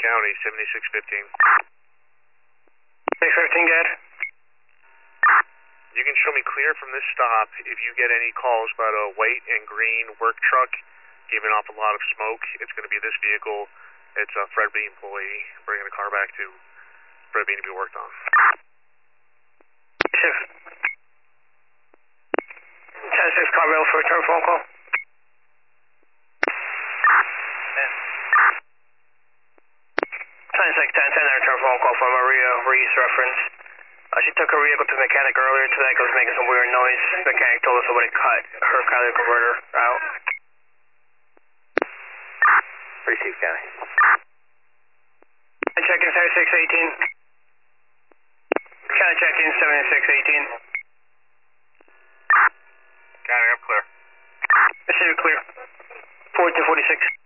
County, 7615. 615, good. You can show me clear from this stop if you get any calls about a white and green work truck giving off a lot of smoke. It's going to be this vehicle. It's a Fred B employee bringing a car back to Fred B to be worked on. Shift. 10-6 Carmel for return phone call. 10-10, return phone call from Maria Reese reference. She took her vehicle to the mechanic earlier today because it was making some weird noise. The mechanic told us somebody cut her catalytic converter out. Receive, County. Check-in 7618. County check-in 7618. County, I'm clear. Receive clear. 1446.